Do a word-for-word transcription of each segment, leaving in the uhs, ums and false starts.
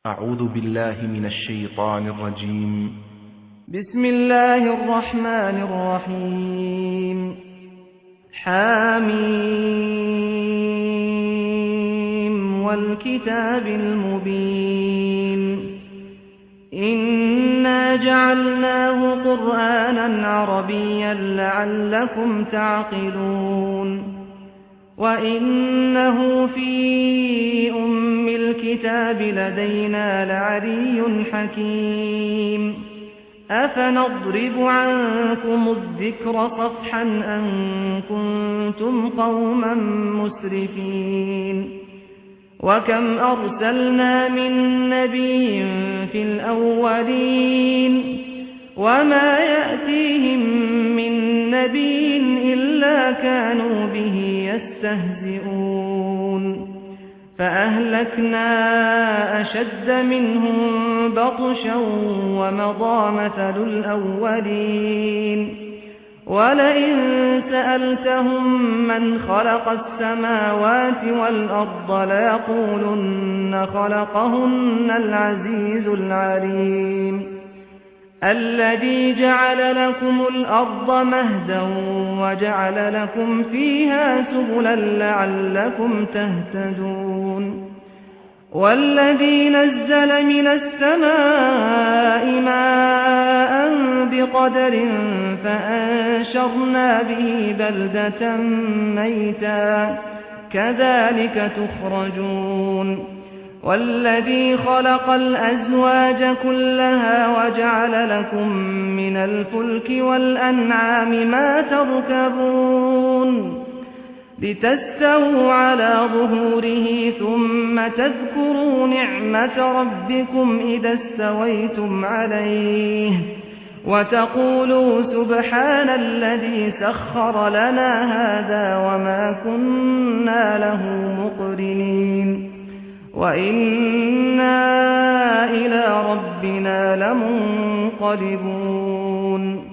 أعوذ بالله من الشيطان الرجيم. بسم الله الرحمن الرحيم. حاميم والكتاب المبين. إنا جعلناه قرآنا عربيا لعلكم تعقلون. وإنه في أم الكتاب لدينا لعلي حكيم. أفنضرب عنكم الذكر صفحا أن كنتم قوما مسرفين. وكم أرسلنا من نبي في الأولين وما يأتيهم من نبي إلا كانوا به يستهزئون. فأهلكنا أشد منهم بطشا ومضى مثل الأولين. ولئن سألتهم من خلق السماوات والأرض ليقولن خلقهن العزيز العليم. الذي جعل لكم الأرض مهدا وجعل لكم فيها سبلا لعلكم تهتدون. والذي نزل من السماء ماء بقدر فأنشرنا به بلدة ميتا كذلك تخرجون. والذي خلق الأزواج كلها وجعل لكم من الفلك والأنعام ما تركبون لتستووا على ظهوره ثم تذكروا نعمة ربكم إذا استويتم عليه وتقولوا سبحان الذي سخر لنا هذا وما كنا له مقرنين وإنا إلى ربنا لمنقلبون.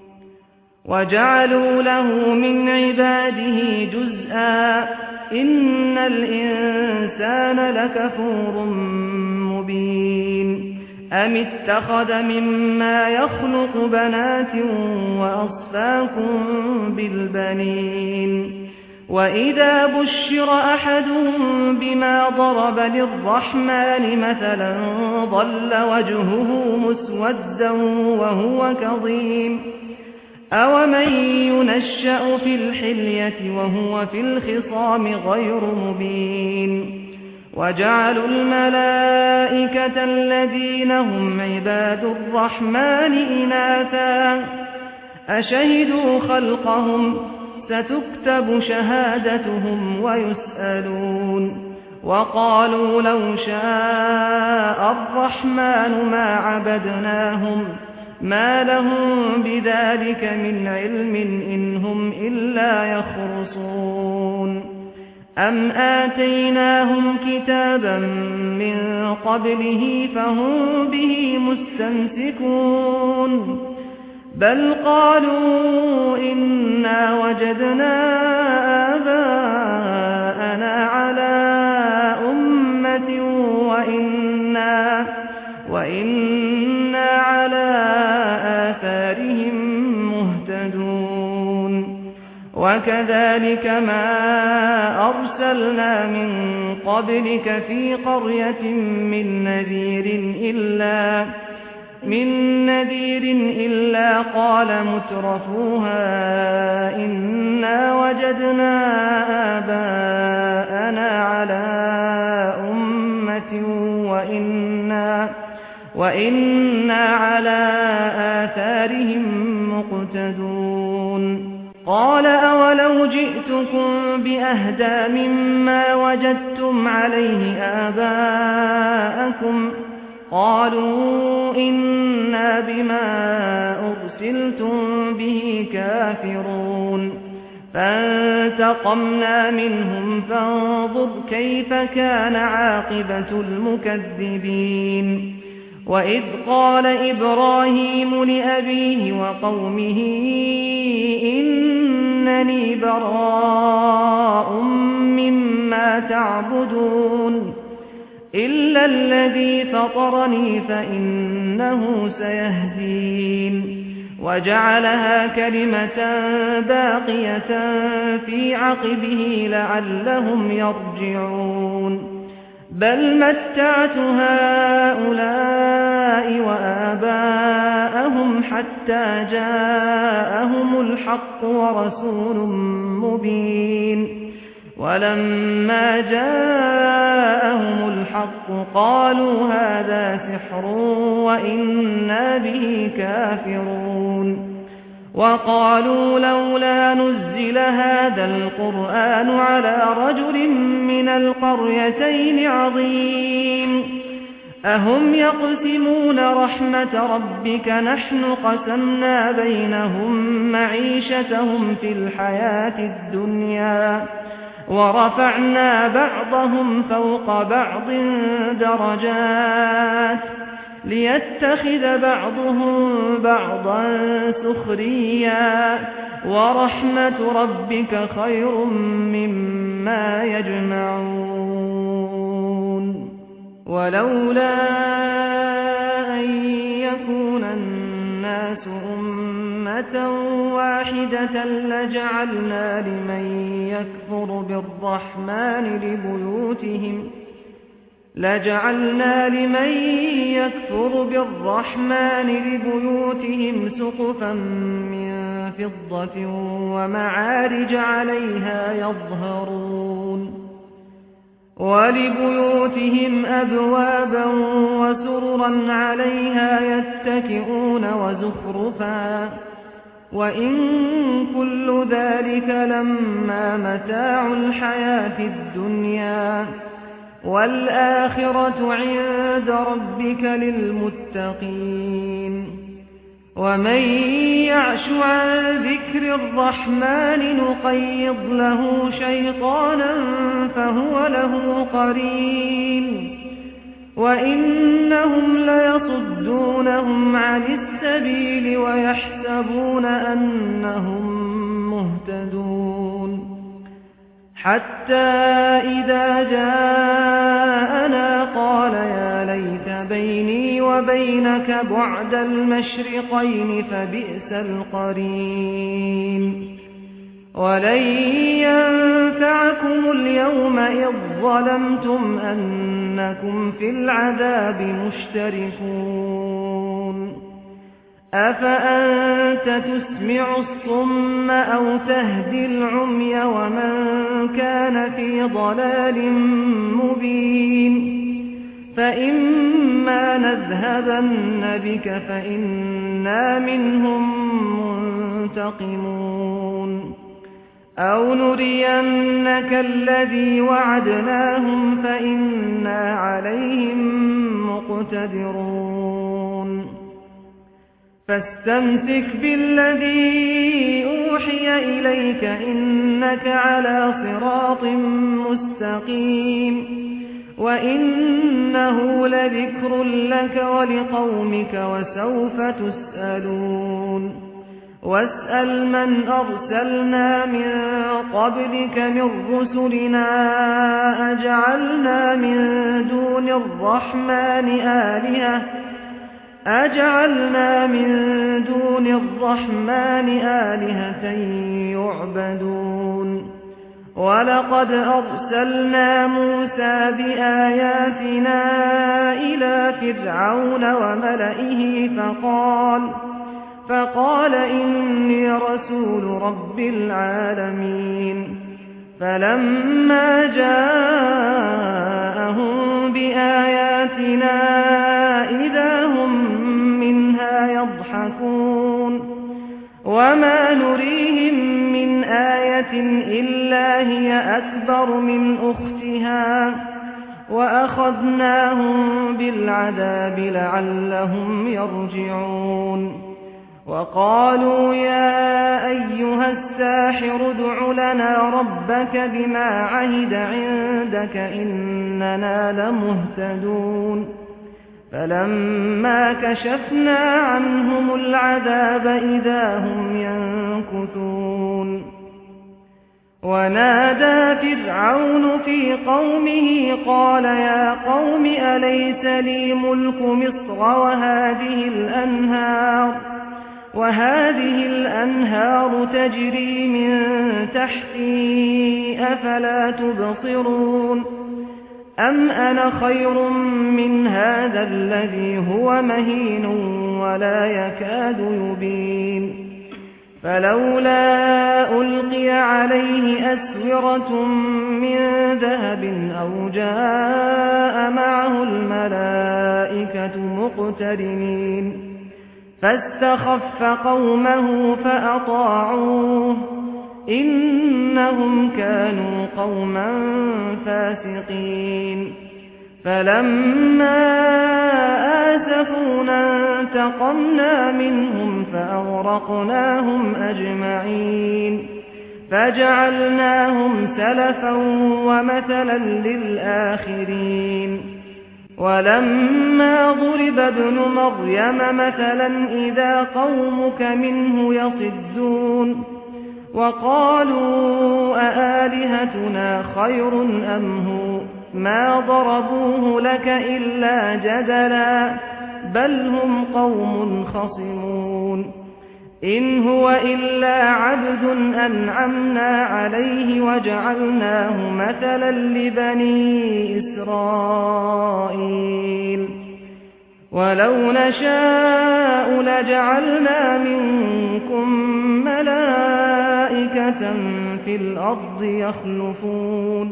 وجعلوا له من عباده جزءا إن الإنسان لكفور مبين. أم اتخذ مما يخلق بنات وأصفاكم بالبنين. وإذا بشر أحدهم بما ضرب للرحمن مثلا ظل وجهه مسودا وهو كظيم. أومن ينشأ في الحلية وهو في الخصام غير مبين. وجعلوا الملائكة الذين هم عباد الرحمن إناثا أشهدوا خلقهم ستكتب شهادتهم ويسألون. وقالوا لو شاء الرحمن ما عبدناهم ما لهم بذلك من علم إن هم إلا يخرصون. أم آتيناهم كتابا من قبله فهم به مستمسكون. بل قالوا إنا وجدنا آباءنا على أمة وإنا, وإنا على آثارهم مهتدون. وكذلك ما أرسلنا من قبلك في قرية من نذير إلا من نذير إلا قال مترفوها إنا وجدنا آباءنا على أمة وإنا, وإنا على آثارهم مقتدون. قال أولو جئتكم بأهدى مما وجدتم عليه آباءكم قالوا إنا بما أرسلتم به كافرون. فانتقمنا منهم فانظر كيف كان عاقبة المكذبين. وإذ قال إبراهيم لأبيه وقومه إنني براء مما تعبدون إلا الذي فطرني فإنه سيهدين وجعلها كلمة باقية في عقبه لعلهم يرجعون بل متعت هؤلاء وآباءهم حتى جاءهم الحق ورسول مبين ولما جاءهم الحق قالوا هذا سحر وإنا به كافرون وقالوا لولا نزل هذا القرآن على رجل من القريتين عظيم أهم يقسمون رحمة ربك نحن قسمنا بينهم معيشتهم في الحياة الدنيا ورفعنا بعضهم فوق بعض درجات ليتخذ بعضهم بعضا سخريا ورحمة ربك خير مما يجمعون ولولا أن يكون الناس أمة واحدة لجعلنا لمن يكفر بالرحمن لبيوتهم لجعلنا لمن يكفر بالرحمن لبيوتهم سقفا من فضة ومعارج عليها يظهرون ولبيوتهم أبوابا وسررا عليها يتكئون وزخرفا وإن كل ذلك لما متاع الحياة الدنيا والآخرة عند ربك للمتقين ومن يعش عن ذكر الرحمن نقيض له شيطانا فهو له قرين وإنهم ليصدونهم عن السبيل ويحسبون أنهم مهتدون حتى إذا جاءنا قال يا ليت بيني وبينك بعد المشرقين فبئس القرين ولن ينفعكم اليوم إذ ظلمتم أنكم في العذاب مشتركون أفأنت تسمع الصم أو تهدي العمي ومن كان في ضلال مبين فإما نذهبن بك فإنا منهم منتقمون أو نرينك الذي وعدناهم فإنا عليهم مقتدرون فاستمسك بالذي أوحي إليك إنك على صراط مستقيم وإنه لذكر لك ولقومك وسوف تسألون واسأل من أرسلنا من قبلك من رسلنا أجعلنا من دون الرحمن آلهة أجعلنا من دون الرحمن آلهة يعبدون ولقد أرسلنا موسى بآياتنا إلى فرعون وملئه فقال فقال إني رسول رب العالمين فلما جاءهم بآياتنا إذا هم منها يضحكون وما نريهم من آية إلا هي أكبر من أختها وأخذناهم بالعذاب لعلهم يرجعون وقالوا يا أيها الساحر ادع لنا ربك بما عهد عندك إننا لمهتدون فلما كشفنا عنهم العذاب إذا هم ينكثون ونادى فرعون في قومه قال يا قوم أليس لي ملك مصر وهذه الأنهار وهذه الأنهار تجري من تحتي أفلا تبصرون أم أنا خير من هذا الذي هو مهين ولا يكاد يبين فلولا ألقي عليه أسورة من ذهب أو جاء معه الملائكة مقترنين فاستخف قومه فأطاعوه إنهم كانوا قوما فاسقين فلما آسفونا انتقمنا منهم فأغرقناهم أجمعين فجعلناهم سلفا ومثلا للآخرين ولما ضرب ابن مريم مثلا إذا قومك منه يصدون وقالوا أآلهتنا خير أم هو ما ضربوه لك إلا جدلا بل هم قوم خصمون إن هو إلا عبد أنعمنا عليه وجعلناه مثلا لبني إسرائيل ولو نشاء لجعلنا منكم ملائكة في الأرض يخلفون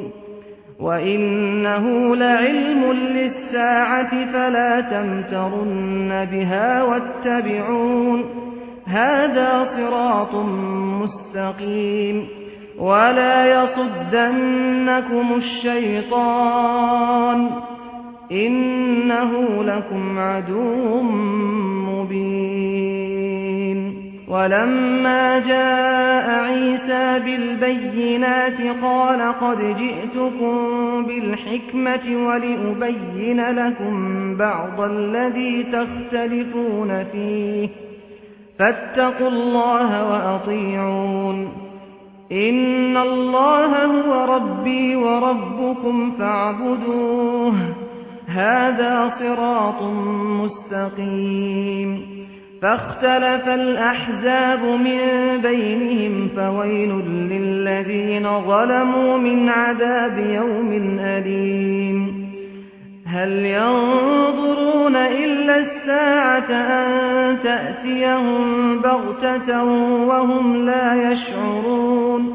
وإنه لعلم للساعة فلا تمترن بها واتبعون هذا صراط مستقيم ولا يصدنكم الشيطان إنه لكم عدو مبين ولما جاء عيسى بالبينات قال قد جئتكم بالحكمة ولأبين لكم بعض الذي تختلفون فيه فاتقوا الله وأطيعون إن الله هو ربي وربكم فاعبدوه هذا صراط مستقيم فاختلف الأحزاب من بينهم فويل للذين ظلموا من عذاب يوم أليم هل ينظرون إلا الساعة أن تأتيهم بغتة وهم لا يشعرون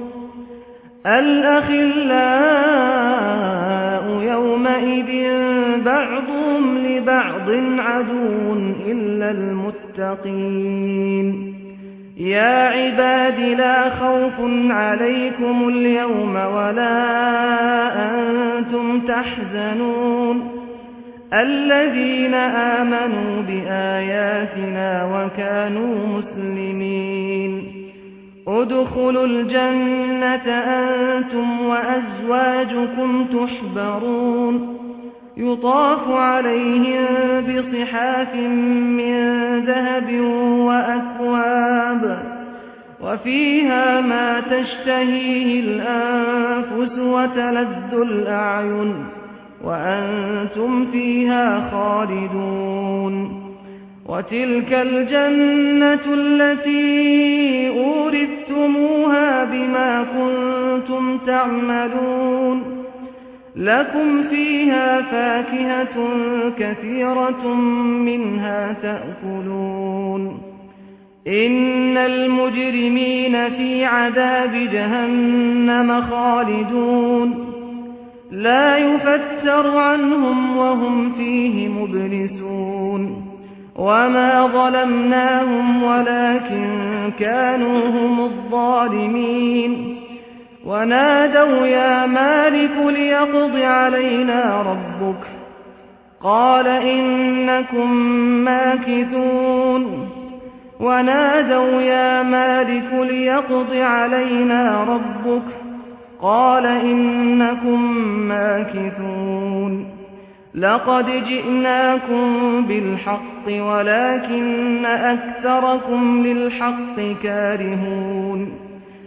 الأخلاء يومئذ بعضهم لبعض عدو إلا المتقين يا عباد لا خوف عليكم اليوم ولا أنتم تحزنون الذين آمنوا بآياتنا وكانوا مسلمين ادخلوا الجنة أنتم وأزواجكم تحبرون يطاف عليهم بصحاف من ذهب وأكواب وفيها ما تشتهيه الأنفس وتلذ الأعين وأنتم فيها خالدون وتلك الجنة التي أورثتموها بما كنتم تعملون لكم فيها فاكهة كثيرة منها تأكلون إن المجرمين في عذاب جهنم خالدون لا يفتر عنهم وهم فيه مبلسون وما ظلمناهم ولكن كانوا هم الظالمين ونادوا يا مالك ليقض علينا ربك قال إنكم ماكثون ونادوا يا مالك ليقض علينا ربك قال إنكم ماكثون لقد جئناكم بالحق ولكن أكثركم للحق كارهون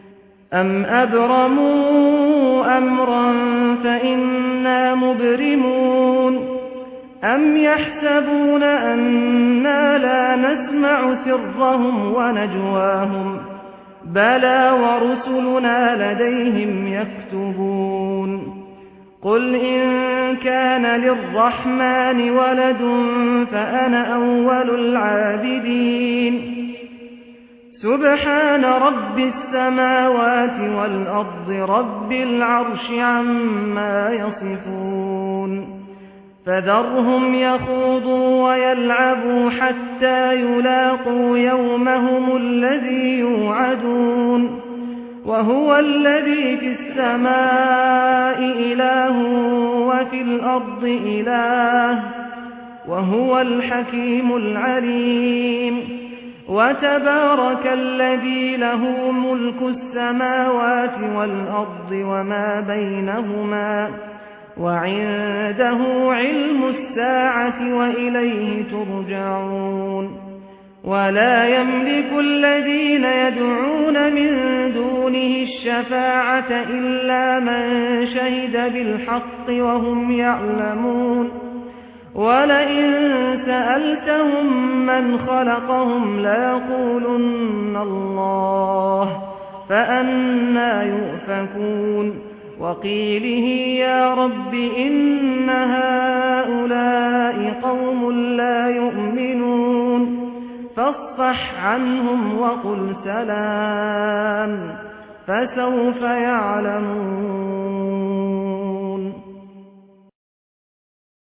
أَمْ أَبْرَمُوا أَمْرًا فَإِنَّا مُبْرِمُونَ أَمْ يَحْسَبُونَ أَنَّا لَا نَسْمَعُ سِرَّهُمْ وَنَجْوَاهُمْ بَلَىٰ وَرُسُلُنَا لَدَيْهِمْ يَكْتُبُونَ قُلْ إِن كَانَ لِلرَّحْمَٰنِ وَلَدٌ فَأَنَا أَوَّلُ الْعَابِدِينَ سُبْحَانَ رَبِّ السَّمَاوَاتِ وَالْأَرْضِ رَبِّ الْعَرْشِ عَمَّا يَصِفُونَ فَذَرْهُمْ يَخُوضُوا وَيَلْعَبُوا حَتَّىٰ يُلَاقُوا يَوْمَهُمُ الَّذِي يُوعَدُونَ وَهُوَ الَّذِي فِي السَّمَاءِ إِلَٰهٌ وَفِي الْأَرْضِ إِلَٰهٌ وَهُوَ الْحَكِيمُ الْعَلِيمُ وَتَبَارَكَ الَّذِي لَهُ مُلْكُ السَّمَاوَاتِ وَالْأَرْضِ وَمَا بَيْنَهُمَا وَعِندَهُ عِلْمُ السَّاعَةِ وَإِلَيْهِ تُرْجَعُونَ وَلَا يَمْلِكُ الَّذِينَ يَدْعُونَ مِن دُونِهِ الشَّفَاعَةَ إِلَّا مَن شَهِدَ بِالْحَقِّ وَهُمْ يَعْلَمُونَ وَلَئِن سَأَلْتَهُم مَّنْ خَلَقَهُمْ لَيَقُولُنَّ اللَّهُ فَأَنَّىٰ يُؤْفَكُونَ وَقِيلِهِ يَا رَبِّ إِنَّ هَٰؤُلَاءِ قَوْمٌ لَّا يُؤْمِنُونَ فَاصْفَحْ عَنْهُمْ وَقُلْ سَلَامٌ فَسَوْفَ يَعْلَمُونَ